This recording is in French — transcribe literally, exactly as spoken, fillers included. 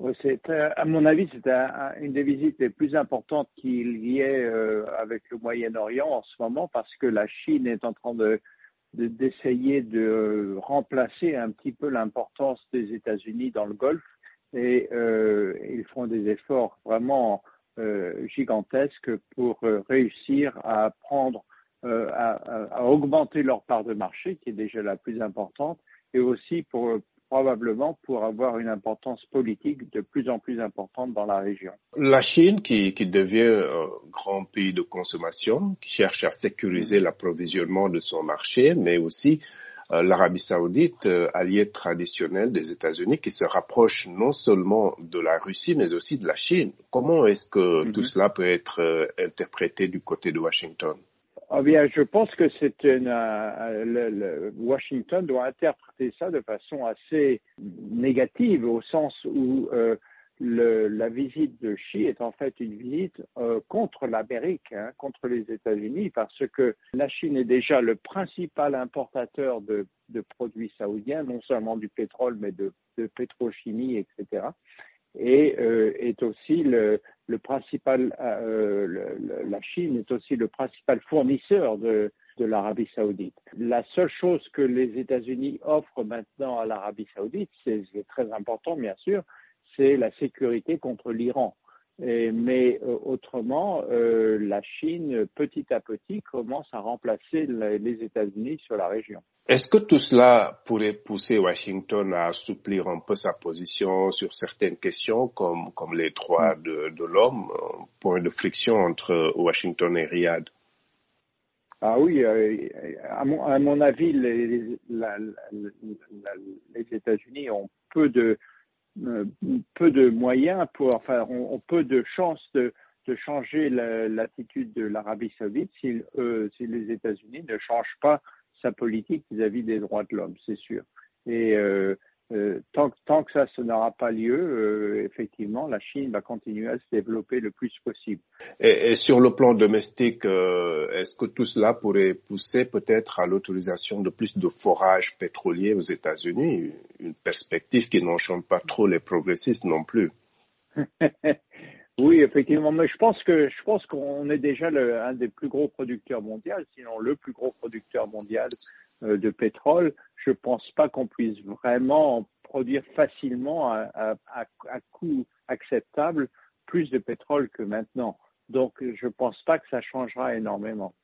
Ouais, c'est, euh, à mon avis, c'est un- un- une des visites les plus importantes qu'il y ait euh, avec le Moyen-Orient en ce moment, parce que la Chine est en train de, de- d'essayer de remplacer un petit peu l'importance des États-Unis dans le Golfe, et euh, ils font des efforts vraiment euh, gigantesques pour euh, réussir à prendre, euh, à, à- à augmenter leur part de marché, qui est déjà la plus importante, et aussi pour probablement pour avoir une importance politique de plus en plus importante dans la région. La Chine, qui, qui devient un grand pays de consommation, qui cherche à sécuriser Mhm. l'approvisionnement de son marché, mais aussi euh, l'Arabie Saoudite, euh, allié traditionnel des États-Unis, qui se rapproche non seulement de la Russie, mais aussi de la Chine. Comment est-ce que tout Mhm. cela peut être euh, interprété du côté de Washington? Ah bien, je pense que c'est une, euh, le, le- Washington doit interpréter ça de façon assez négative, au sens où euh, le, la visite de Xi est en fait une visite euh, contre l'Amérique, hein, contre les États-Unis, parce que la Chine est déjà le principal importateur de, de produits saoudiens, non seulement du pétrole, mais de, de pétrochimie, et cetera, et euh, est aussi le, le principal, euh, le, le, la Chine est aussi le principal fournisseur de, de l'Arabie Saoudite. La seule chose que les États-Unis offrent maintenant à l'Arabie Saoudite, c'est, c'est très important bien sûr, c'est la sécurité contre l'Iran. Et, mais euh, autrement, euh, la Chine, petit à petit, commence à remplacer la, les États-Unis sur la région. Est-ce que tout cela pourrait pousser Washington à assouplir un peu sa position sur certaines questions, comme, comme les droits de, de l'homme, un point de friction entre Washington et Riyad? Ah oui, euh, à, mon, à mon avis, les, la, la, la, les États-Unis ont peu de euh, peu de moyens pour, enfin, ont, ont peu de chances de, de changer la, l'attitude de l'Arabie Saoudite si, euh, si les États-Unis ne changent pas sa politique vis-à-vis des droits de l'homme, c'est sûr. Et euh, euh, tant, tant que ça, ça n'aura pas lieu, euh, effectivement, la Chine va continuer à se développer le plus possible. Et, et sur le plan domestique, euh, est-ce que tout cela pourrait pousser peut-être à l'autorisation de plus de forages pétroliers aux États-Unis, une perspective qui n'enchante pas trop les progressistes non plus? Oui, effectivement, mais je pense que je pense qu'on est déjà le, un des plus gros producteurs mondiaux, sinon le plus gros producteur mondial euh, de pétrole. Je pense pas qu'on puisse vraiment produire facilement à, à, à, à coût acceptable plus de pétrole que maintenant. Donc, je pense pas que ça changera énormément.